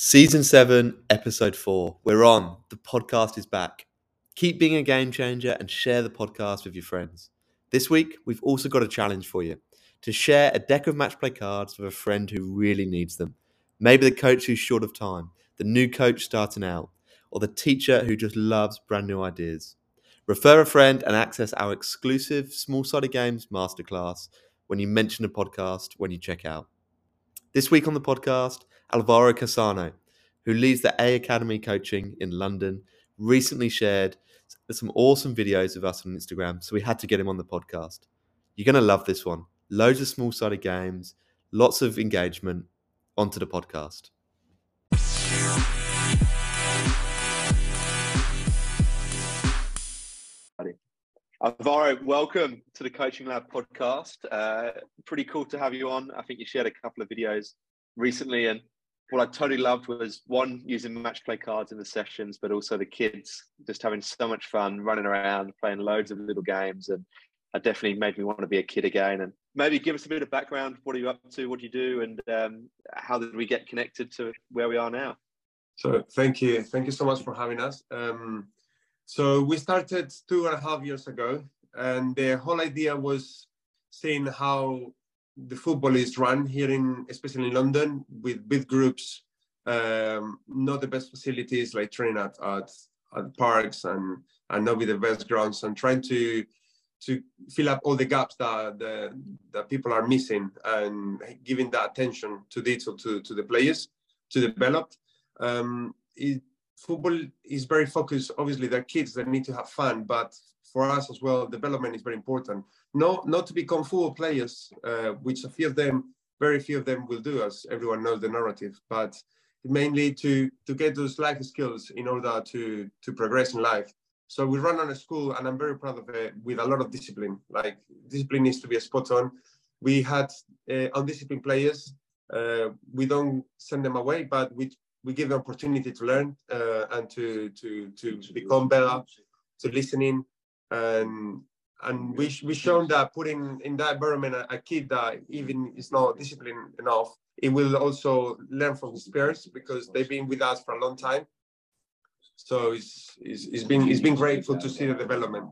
Season 7, Episode 4. We're on. The podcast is back. Keep being a game changer and share the podcast with your friends. This week, we've also got a challenge for you to share a deck of match play cards with a friend who really needs them. Maybe the coach who's short of time, the new coach starting out, or the teacher who just loves brand new ideas. Refer a friend and access our exclusive Small Sided Games masterclass when you mention the podcast when you check out. This week on the podcast, Alvaro Casano, who leads the A Academy coaching in London, recently shared some awesome videos of us on Instagram, so we had to get him on the podcast. You're going to love this one. Loads of small-sided games, lots of engagement. Onto the podcast. Alvaro, welcome to the Coaching Lab podcast. Pretty cool to have you on. I think you shared a couple of videos recently, and what I totally loved was one, using match play cards in the sessions, but also the kids just having so much fun running around, playing loads of little games, and it definitely made me want to be a kid again. And maybe give us a bit of background. What are you up to? What do you do? And how did we get connected to where we are now? So thank you so much for having us. So we started 2.5 years ago, and the whole idea was seeing how the football is run here especially in London, with big groups, not the best facilities, like training at parks and not with the best grounds, and trying to fill up all the gaps that people are missing, and giving that attention to detail to the players to develop. Football is very focused. Obviously, they're kids that need to have fun, but for us as well, development is very important. Not to become football players, which very few of them will do, as everyone knows the narrative, but mainly to get those life skills in order to progress in life. So we run on a school, and I'm very proud of it, with a lot of discipline. Like, discipline needs to be spot on. We had undisciplined players. We don't send them away, but we give them opportunity to learn and to become better, to listening, and we shown that putting in that environment a kid that even is not disciplined enough, it will also learn from his peers, because they've been with us for a long time. So it's been grateful to see the development.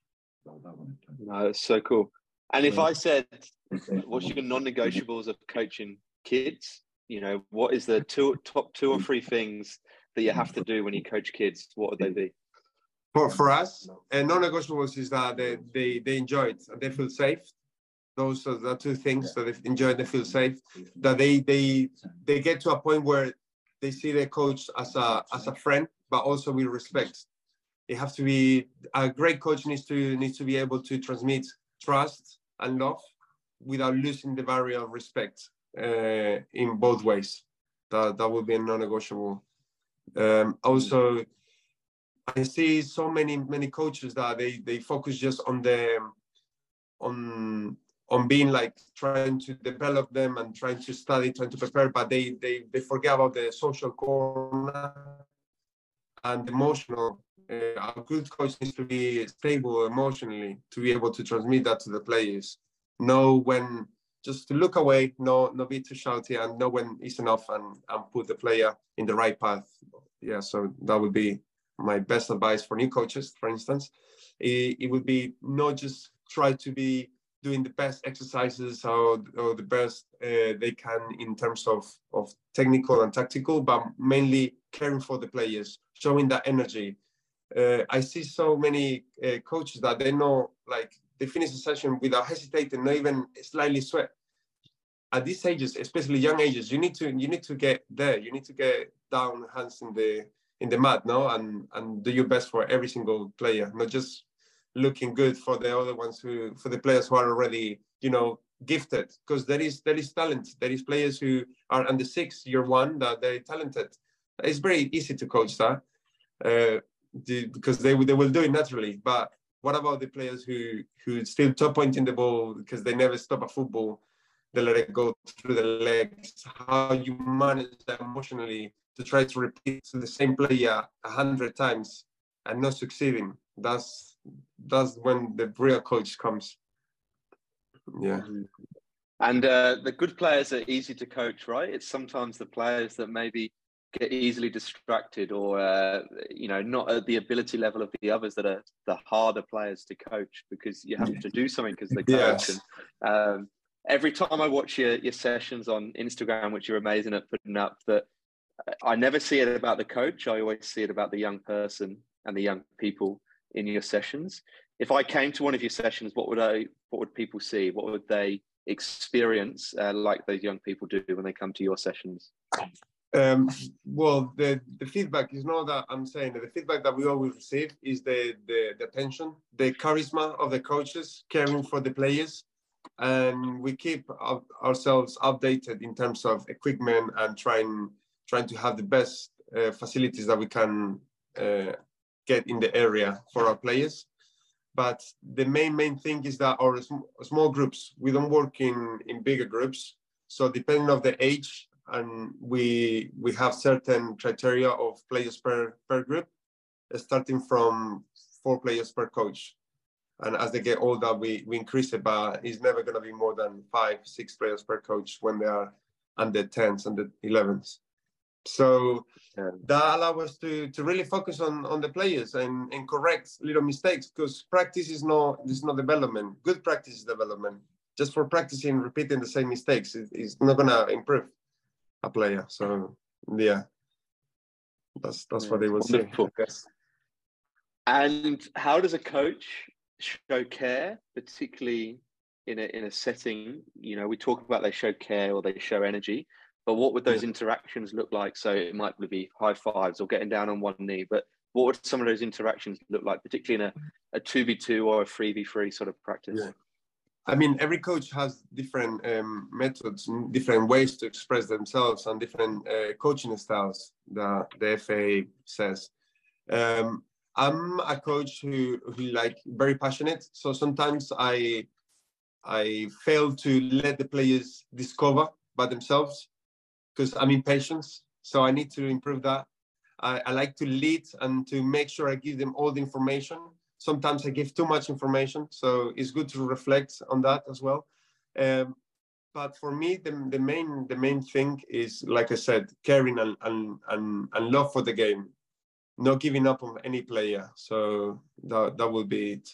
No, that's so cool. And if I said, what's your non-negotiables of coaching kids? You know, what is the top 2 or 3 things that you have to do when you coach kids? What would they be? For us, non-negotiables is that they enjoy it and they feel safe. Those are the 2 things that they enjoy. They feel safe. That they get to a point where they see their coach as a friend, but also with respect. It has to be a great coach needs to be able to transmit trust and love without losing the barrier of respect. In both ways, that would be a non-negotiable. Also, I see so many coaches that they focus just on being like trying to develop them and trying to study, trying to prepare, but they forget about the social corner and emotional. A good coach needs to be stable emotionally to be able to transmit that to the players. Know when just to look away, not be too shouty, and know when it's enough, and put the player in the right path. Yeah, so that would be my best advice for new coaches, for instance. It would be not just try to be doing the best exercises or the best they can in terms of technical and tactical, but mainly caring for the players, showing that energy. I see so many coaches that they know, like, they finish the session without hesitating, not even slightly sweat. At these ages, especially young ages, you need to get there. You need to get down, hands in the mat, no, and do your best for every single player, not just looking good for the other ones for the players who are already, gifted. Because there is talent. There is players who are under 6 year 1 that they're talented. It's very easy to coach that because they will do it naturally. But what about the players who still top pointing the ball because they never stop a football? They let it go through the legs. How you manage that emotionally to try to repeat to the same player 100 times and not succeeding. That's when the real coach comes. Yeah. And the good players are easy to coach, right? It's sometimes the players that maybe get easily distracted, or not at the ability level of the others that are the harder players to coach, because you have to do something as the coach. Yes. And every time I watch your sessions on Instagram, which you're amazing at putting up, that I never see it about the coach. I always see it about the young person and the young people in your sessions. If I came to one of your sessions, what would people see? What would they experience like those young people do when they come to your sessions? Well, the feedback is not that I'm saying that the feedback that we always receive is the attention, the charisma of the coaches caring for the players, and we keep ourselves updated in terms of equipment and trying to have the best facilities that we can get in the area for our players. But the main thing is that our small groups, we don't work in bigger groups. So depending on the age, and we have certain criteria of players per group, starting from 4 players per coach. And as they get older, we increase it, but it's never going to be more than 5-6 players per coach when they are under 10s and the 11s. So that allows us to really focus on the players and correct little mistakes, because practice is not development. Good practice is development. Just for practicing, repeating the same mistakes is not going to improve a player. So yeah, that's what they will see, I guess. And how does a coach show care, particularly in a setting? We talk about they show care or they show energy, but what would those interactions look like? So it might be high fives or getting down on one knee, but what would some of those interactions look like, particularly in a 2v2 or a 3v3 sort of practice? Yeah. I mean, every coach has different methods, different ways to express themselves, and different coaching styles that the FA says. I'm a coach who like very passionate. So sometimes I fail to let the players discover by themselves because I'm impatient. So I need to improve that. I like to lead and to make sure I give them all the information. Sometimes I give too much information, so it's good to reflect on that as well. But for me, the main thing is, like I said, caring and love for the game, not giving up on any player. So that will be it.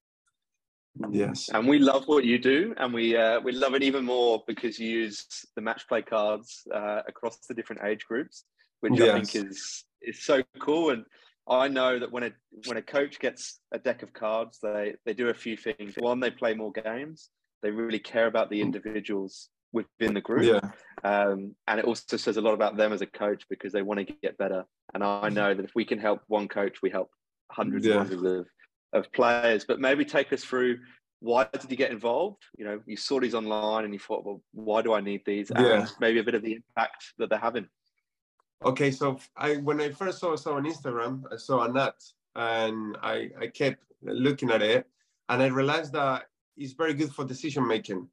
Yes. And we love what you do, and we love it even more because you use the match play cards across the different age groups, which I think is so cool. And I know that when a coach gets a deck of cards, they do a few things. One, they play more games. They really care about the individuals within the group. Yeah. And it also says a lot about them as a coach because they want to get better. And I know that if we can help one coach, we help hundreds and hundreds of players. But maybe take us through, why did you get involved? You saw these online and you thought, well, why do I need these? And maybe a bit of the impact that they're having. Okay, so when I first saw on Instagram, I saw an ad, and I kept looking at it, and I realized that it's very good for decision making.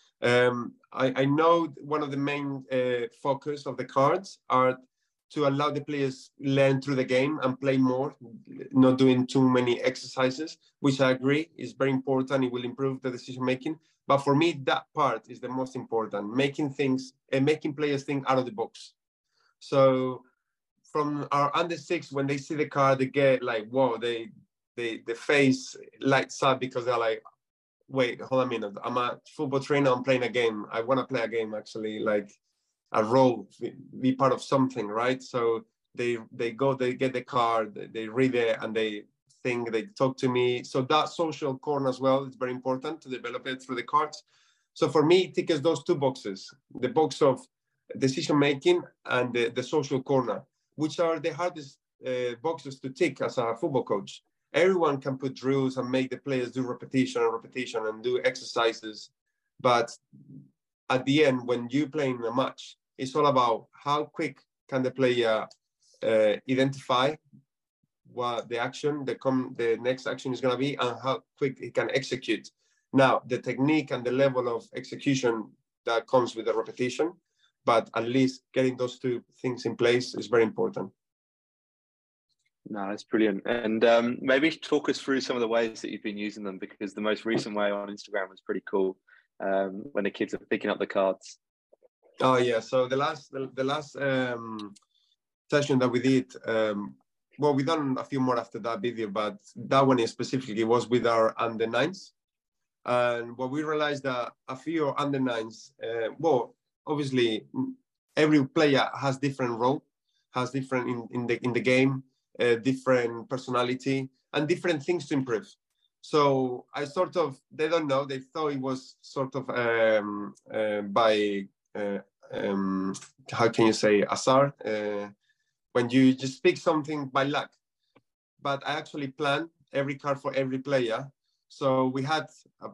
I know one of the main focus of the cards are to allow the players learn through the game and play more, not doing too many exercises, which I agree is very important. It will improve the decision making. But for me, that part is the most important, making players think out of the box. So from our under 6, when they see the card, they get like, whoa, the face lights up because they're like, wait, hold on a minute. I'm a football trainer. I'm playing a game. I want to play a game, actually, like a role, be part of something, right? So they go, they get the card, they read it, and they think, they talk to me. So that social corner as well is very important to develop it through the cards. So for me, it ticks those 2 boxes, the box of decision making and the social corner, which are the hardest boxes to tick as a football coach. Everyone can put drills and make the players do repetition and do exercises, but at the end, when you play in a match, it's all about how quick can the player identify what the next action is going to be, and how quick he can execute. Now, the technique and the level of execution that comes with the repetition, but at least getting those 2 things in place is very important. No, that's brilliant. And maybe talk us through some of the ways that you've been using them, because the most recent way on Instagram was pretty cool, when the kids are picking up the cards. Oh yeah, so the last session that we did, well, we done a few more after that video, but that one specifically was with our under nines. And what we realized that a few under nines, well, obviously every player has different role, has different in the game, different personality, and different things to improve. So I sort of, they don't know, they thought it was sort of by, how can you say, azar, when you just pick something by luck. But I actually planned every card for every player. So we had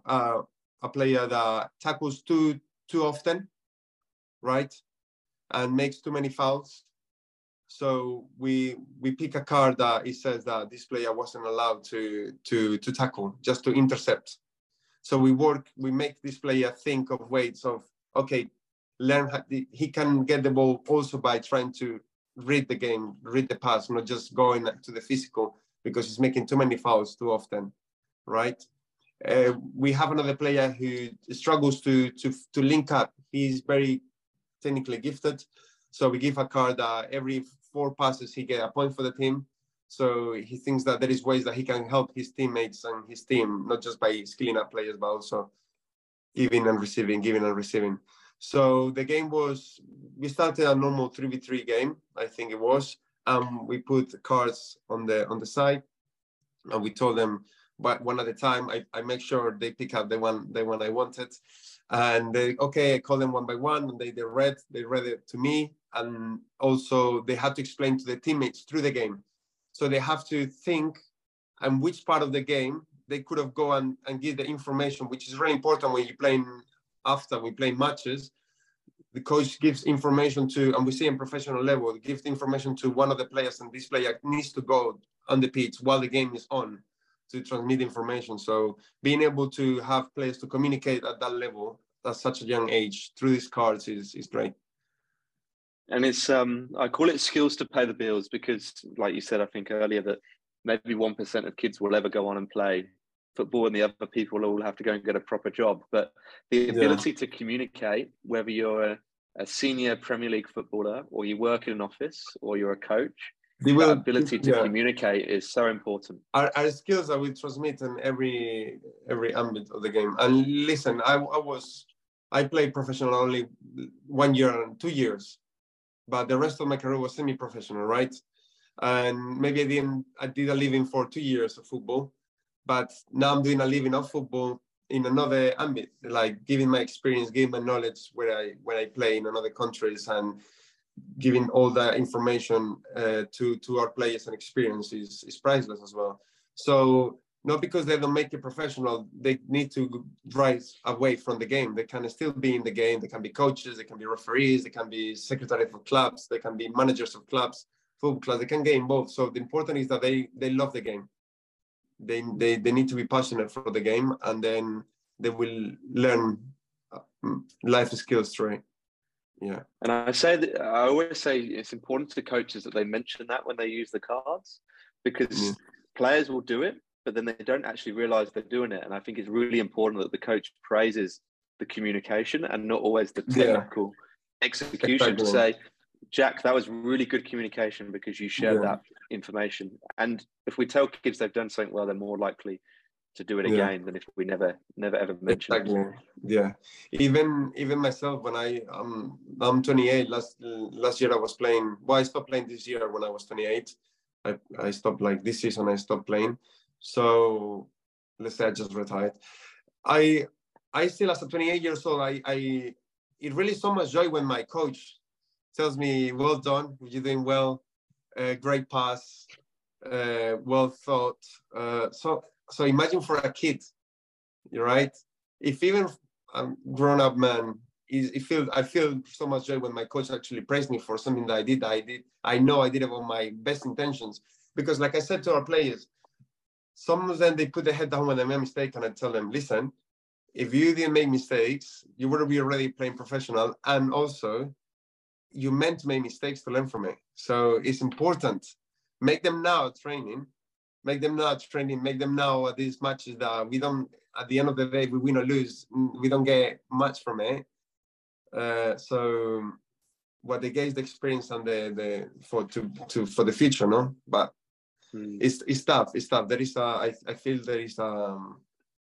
a player that tackles too often, right? And makes too many fouls. So we pick a card that it says that this player wasn't allowed to tackle, just to intercept. So we make this player think of ways of, okay, learn how he can get the ball also by trying to read the game, read the pass, not just going to the physical because he's making too many fouls too often, right? We have another player who struggles to link up. He's very technically gifted. So we give a card that every 4 passes, he get a point for the team. So he thinks that there is ways that he can help his teammates and his team, not just by skilling up players, but also giving and receiving. So the game was, we started a normal 3v3 game, I think it was. We put cards on the side and we told them, but one at a time, I make sure they pick up the one I wanted. And they, okay, I call them one by one, and they read it to me. And also they had to explain to the teammates through the game. So they have to think and which part of the game they could have go and give the information, which is very important when you're playing after we play matches. The coach gives information to, and we see in professional level, gives information to one of the players, and this player needs to go on the pitch while the game is on to transmit information. So being able to have players to communicate at that level at such a young age through these cards is great. And it's, I call it skills to pay the bills because, like you said, I think earlier that maybe 1% of kids will ever go on and play football and the other people all have to go and get a proper job. But the ability to communicate, whether you're a senior Premier League footballer or you work in an office or you're a coach, the ability to communicate is so important. Our skills that we transmit in every ambit of the game. And listen, I played professional only 1 year and 2 years, but the rest of my career was semi-professional, right? And maybe I did a living for 2 years of football, but now I'm doing a living of football in another ambit, like giving my experience, giving my knowledge when I play in other countries, and giving all the information to our players and experience is priceless as well. So not because they don't make it professional, they need to rise away from the game. They can still be in the game. They can be coaches, they can be referees, they can be secretary for clubs, they can be managers of clubs, football clubs, they can get involved. So the important is that they love the game. They need to be passionate for the game, and then they will learn life skills through it. Yeah. And I always say it's important to coaches that they mention that when they use the cards, because players will do it, but then they don't actually realize they're doing it. And I think it's really important that the coach praises the communication and not always the technical execution. To say, Jack, that was really good communication because you shared that information. And if we tell kids they've done something well, they're more likely to do it again than if we never ever mention it. Yeah. Even myself, when I'm 28, last year I was playing, well, I stopped playing this year when I was 28. I stopped, like this season I stopped playing. So let's say I just retired. I still, as a 28 years old, it really so much joy when my coach tells me, well done, you're doing well, great pass, well thought. So imagine for a kid, right? If even a grown-up man, I feel so much joy when my coach actually praised me for something that I did. I know I did it with my best intentions. Because like I said to our players, some of them, they put their head down when they make a mistake, and I tell them, listen, if you didn't make mistakes, you would be already playing professional. And also, you meant to make mistakes to learn from it. So it's important. Make them now training. Make them now at these matches that we don't, at the end of the day, we win or lose, we don't get much from it. So what they get is the experience and for the future, no? But it's tough. It's tough. There is I feel there is all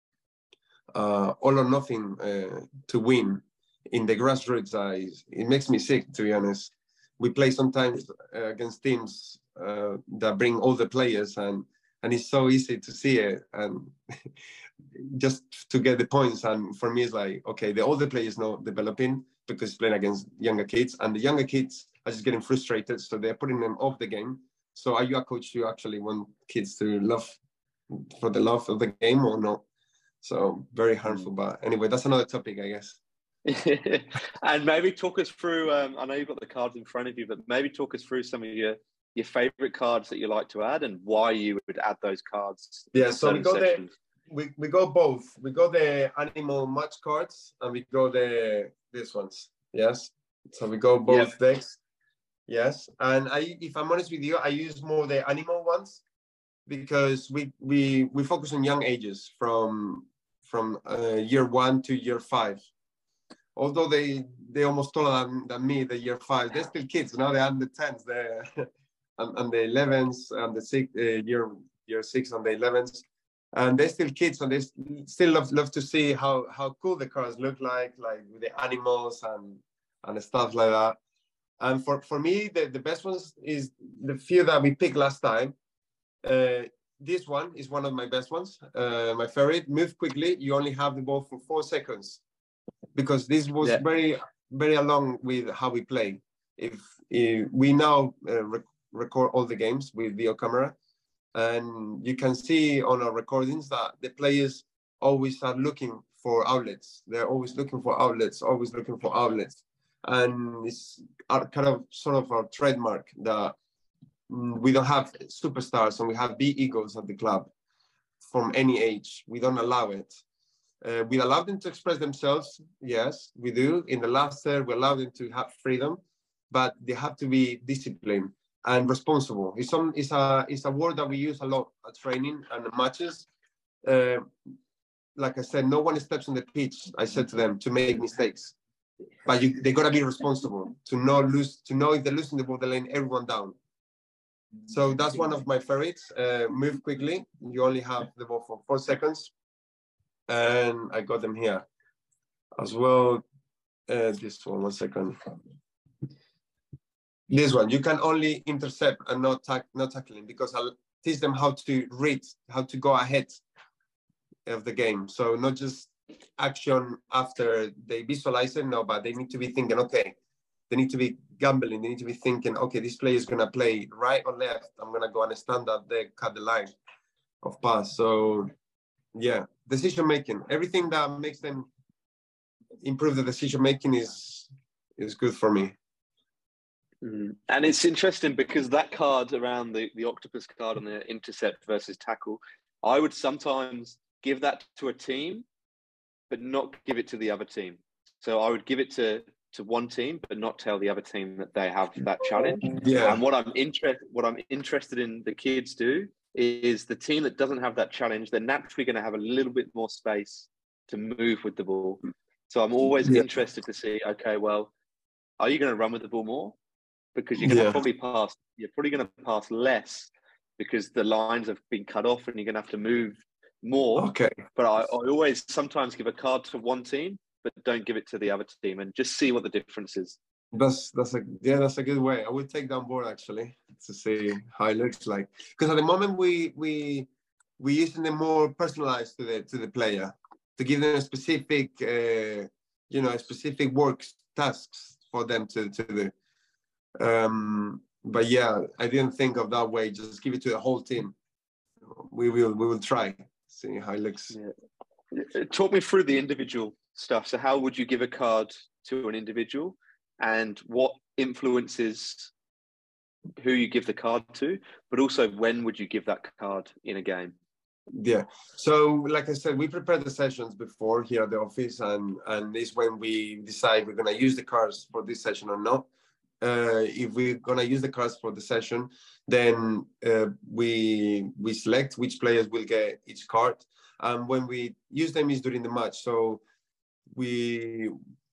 or nothing to win in the grassroots. It makes me sick, to be honest. We play sometimes against teams that bring all the players, and it's so easy to see it and just to get the points. And for me, it's like, okay, the older players know developing because playing against younger kids, and the younger kids are just getting frustrated, so they're putting them off the game. So are you a coach who actually want kids to love for the love of the game or not? So very harmful. But anyway, that's another topic, I guess. And maybe talk us through, I know you've got the cards in front of you, but maybe talk us through some of your favorite cards that you like to add and why you would add those cards. Yeah, so we go we go both. We go the animal match cards and we go these ones. Yes. So we go both decks. Yes. And if I'm honest with you, I use more the animal ones because we focus on young ages from year 1 to year 5. Although they almost taller than me, the year 5, they're still kids. Now they're under 10s, and the 11s, and the year 6 and the 11s, and they're still kids, and they still love to see how cool the cars look like with the animals and stuff like that. And for me, the best ones is the few that we picked last time. This one is one of my best ones. My favorite, move quickly. You only have the ball for 4 seconds. Because this was very, very along with how we play. If we now record all the games with video camera, and you can see on our recordings that the players always are looking for outlets. They're always looking for outlets, and it's kind of sort of our trademark that we don't have superstars and we have big egos at the club from any age. We don't allow it. We allow them to express themselves. Yes, we do. In the last third, we allow them to have freedom, but they have to be disciplined and responsible. It's a word that we use a lot at training and matches. Like I said, no one steps on the pitch, I said to them, to make mistakes. But they got to be responsible, to know if they're losing the ball, they're laying everyone down. So that's one of my favorites. Move quickly. You only have the ball for 4 seconds. And I got them here as well. This one second. This one, you can only intercept and not tackling, because I'll teach them how to read, how to go ahead of the game. So not just action after they visualize it, no, but they need to be thinking, okay, they need to be gambling. They need to be thinking, okay, this player is going to play right or left. I'm going to go and stand up there, cut the line of pass. So yeah, decision making, everything that makes them improve the decision making is good for me. And it's interesting because that card around the octopus card on the intercept versus tackle, I would sometimes give that to a team, but not give it to the other team. So I would give it to one team, but not tell the other team that they have that challenge. Yeah. And what I'm interested in the kids do is the team that doesn't have that challenge, they're naturally going to have a little bit more space to move with the ball. So I'm always interested to see, okay, well, are you going to run with the ball more? Because you're going to probably going to pass less because the lines have been cut off and you're going to have to move more. Okay. But I always sometimes give a card to one team, but don't give it to the other team, and just see what the difference is. That's a good way. I would take that on board actually to see how it looks like. Because at the moment we using them more personalized to the player, to give them a specific specific works tasks for them to do. But yeah, I didn't think of that way. Just give it to the whole team. We will try, see how it looks. Yeah. Talk me through the individual stuff. So how would you give a card to an individual, and what influences who you give the card to, but also when would you give that card in a game? Yeah. So like I said, we prepare the sessions before here at the office, and it's when we decide we're going to use the cards for this session or not. If we're going to use the cards for the session, then we select which players will get each card. And when we use them is during the match. So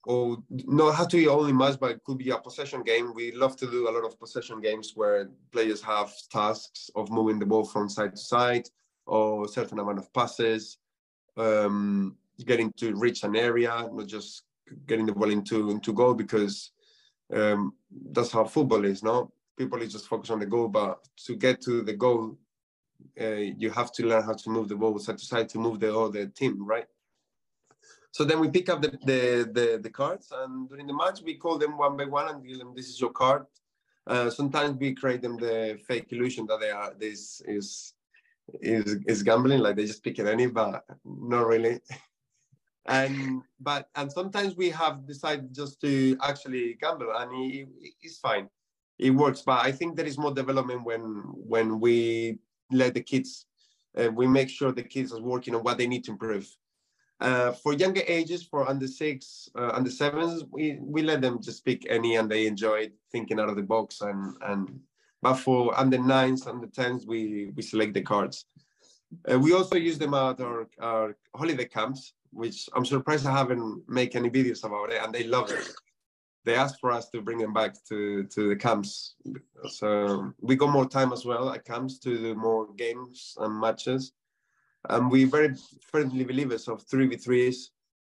or not have to be only match, but it could be a possession game. We love to do a lot of possession games where players have tasks of moving the ball from side to side, or a certain amount of passes, getting to reach an area, not just getting the ball into goal, because that's how football is, no? People is just focus on the goal, but to get to the goal, you have to learn how to move the ball side to side to move the other team, right? So then we pick up the cards, and during the match we call them one by one and tell them, this is your card. Sometimes we create them the fake illusion that this is gambling, like they just pick it any, but not really. And sometimes we have decided just to actually gamble, and it's fine, it works. But I think there is more development when we let the kids, we make sure the kids are working on what they need to improve. For younger ages, for under 6, under 7s, we let them just pick any, and they enjoy thinking out of the box. But for under 9s, under 10s, we select the cards. We also use them at our holiday camps, which I'm surprised I haven't made any videos about it, and they love it. They asked for us to bring them back to the camps. So we got more time as well at camps to do more games and matches. And we're very friendly believers of 3v3s,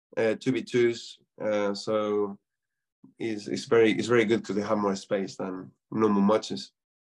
2v2s. So it's very good because they have more space than normal matches.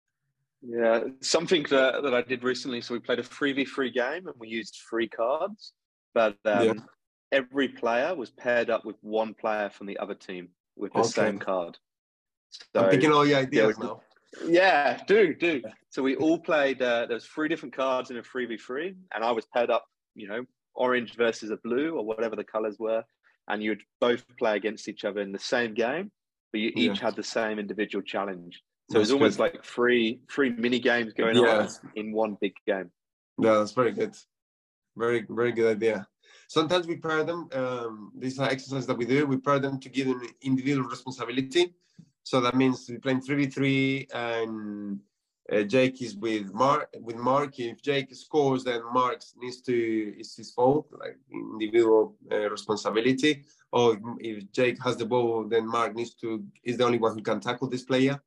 Yeah, something that I did recently. So we played a 3v3 game and we used 3 cards, but every player was paired up with one player from the other team with the same card. So I'm picking all your ideas now. Yeah, do. So we all played, there was 3 different cards in a 3v3, and I was paired up, orange versus a blue or whatever the colors were, and you would both play against each other in the same game, but you each had the same individual challenge. So it was almost like three mini games going on in one big game. Yeah, that's very good. Very, very good idea. Sometimes we pair them. These are exercises that we do. We pair them to give them individual responsibility. So that means we're playing 3v3, and Jake is with Mark. If Jake scores, then Mark it's his fault, like individual responsibility. Or if Jake has the ball, then Mark is the only one who can tackle this player.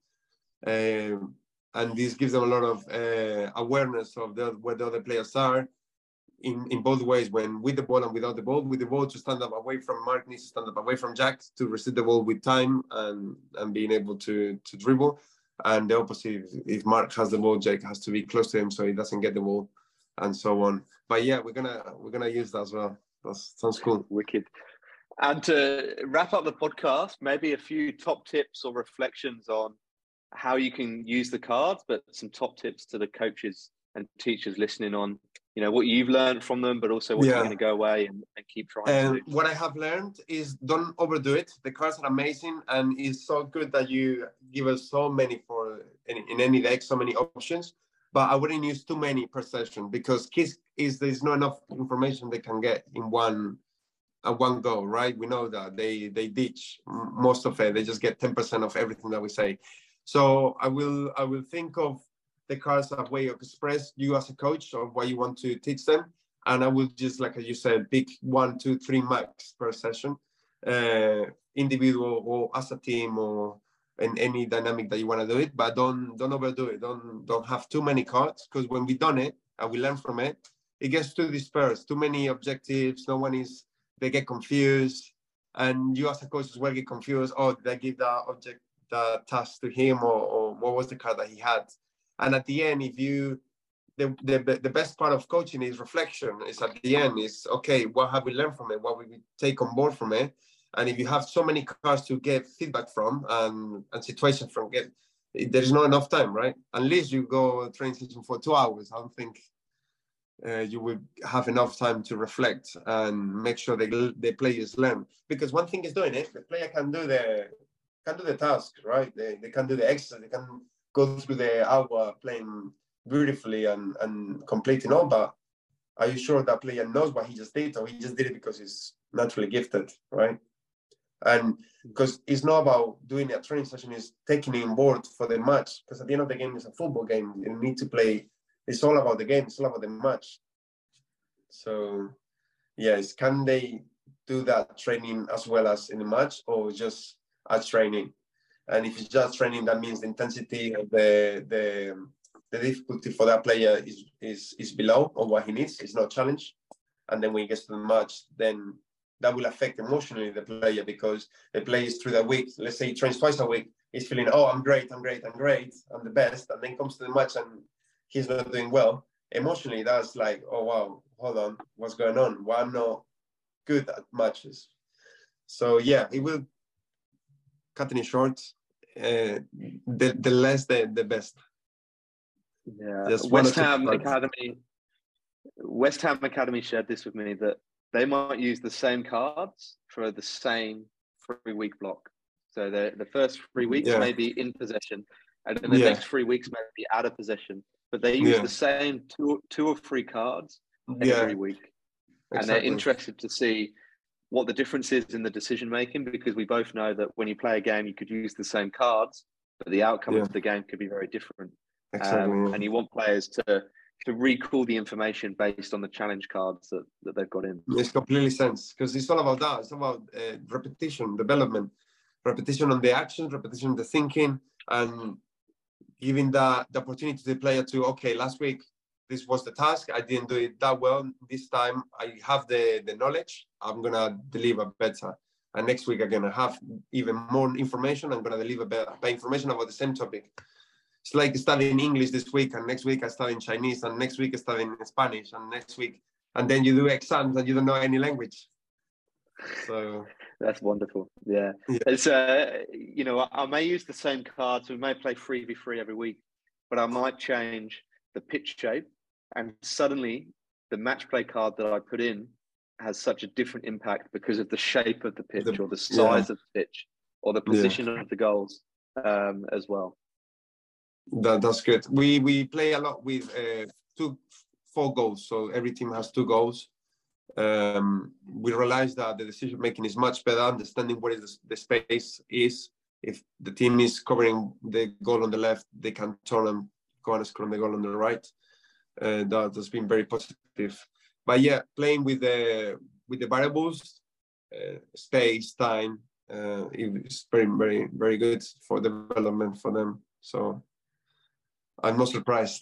And this gives them a lot of awareness of where the other players are in both ways, when with the ball and without the ball. With the ball, to stand up away from Mark, needs to stand up away from Jack to receive the ball with time and being able to dribble. And the opposite, if Mark has the ball, Jake has to be close to him so he doesn't get the ball, and so on. But yeah, we're gonna use that as well. That sounds cool. Wicked. And to wrap up the podcast, maybe a few top tips or reflections on how you can use the cards, but some top tips to the coaches and teachers listening on, what you've learned from them, but also what you're going to go away and keep trying to do. What I have learned is don't overdo it. The cards are amazing, and it's so good that you give us so many in any deck, so many options, but I wouldn't use too many per session, because kids there's not enough information they can get in one go, right? We know that they ditch most of it. They just get 10% of everything that we say. So I will think of the cards as a way of express you as a coach of what you want to teach them, and I will just, like you said, pick 1, 2, 3 max per session, individual or as a team or in any dynamic that you want to do it. But don't overdo it. Don't have too many cards, because when we've done it and we learn from it, it gets too dispersed. Too many objectives. They get confused, and you as a coach as well get confused. Oh, did I give the task to him, or what was the card that he had? And at the end, the best part of coaching is reflection. Is at the end is, okay, what have we learned from it? What will we take on board from it? And if you have so many cards to get feedback from and situations from, there's not enough time, right? Unless you go training session for 2 hours, I don't think you will have enough time to reflect and make sure the players learn. Because one thing is doing it, the player can do the task, right? They can do the exercise, they can go through the hour playing beautifully and completing all, but are you sure that player knows what he just did, or he just did it because he's naturally gifted, right? And because it's not about doing a training session, it's taking it on board for the match, because at the end of the game, it's a football game. You need to play. It's all about the game. It's all about the match. So, yes, can they do that training as well as in the match, or just as training? And if it's just training, that means the intensity of the difficulty for that player is below or what he needs. It's not challenge. And then when he gets to the match, then that will affect emotionally the player, because the player is through the week. Let's say he trains twice a week. He's feeling, oh, I'm great, I'm the best. And then comes to the match and he's not doing well. Emotionally, that's like, oh, wow, hold on, what's going on? Why I'm not good at matches? So, yeah, it will, cutting it short, the less, the best. Yeah, West Ham Academy shared this with me, that they might use the same cards for the same 3-week block. So the first 3 weeks may be in possession, and then the next 3 weeks may be out of possession. But they use the same two or three cards every week. And they're interested to see what the difference is in the decision making, because we both know that when you play a game, you could use the same cards, but the outcome of the game could be very different. And you want players to recall the information based on the challenge cards that they've got in. It's completely sense, because it's all about that. It's about repetition, development, repetition on the actions, repetition on the thinking, and giving the opportunity to the player to, okay, last week, this was the task. I didn't do it that well. This time I have the knowledge. I'm going to deliver better. And next week, I'm going to have even more information. I'm going to deliver better information about the same topic. It's like studying English this week, and next week I study in Chinese, and next week I study in Spanish, and next week, and then you do exams and you don't know any language. So that's wonderful. Yeah. It's you know, I may use the same cards. We may play 3v3 every week, but I might change the pitch shape, and suddenly the match play card that I put in has such a different impact because of the shape of the pitch, or the size of the pitch, or the position of the goals as well. That's good. We play a lot with 4 goals, so every team has 2 goals. We realize that the decision making is much better, understanding where the space is. If the team is covering the goal on the left, they can turn and go and score on the goal on the right. That has been very positive. But yeah, playing with the variables, space, time, it's very, very, very good for development for them. So I'm not surprised.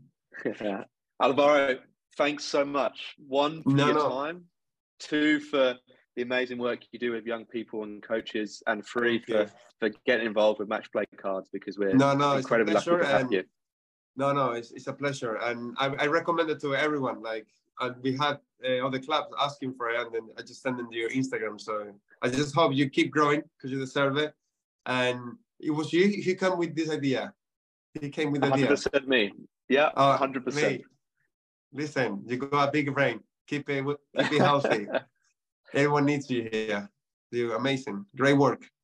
Alvaro, thanks so much. 1, for your time. 2, for the amazing work you do with young people and coaches, and 3, for getting involved with match play cards, because we're incredibly lucky to have you. It's a pleasure, and I recommend it to everyone. Like, and we had other clubs asking for it, and then I just sent them to your Instagram. So I just hope you keep growing, because you deserve it. And it was you who came with this idea. He came with the idea. 100% me. Yeah, 100%. Mate, listen, you got a big brain. Keep it healthy. Everyone needs you here. You're amazing. Great work.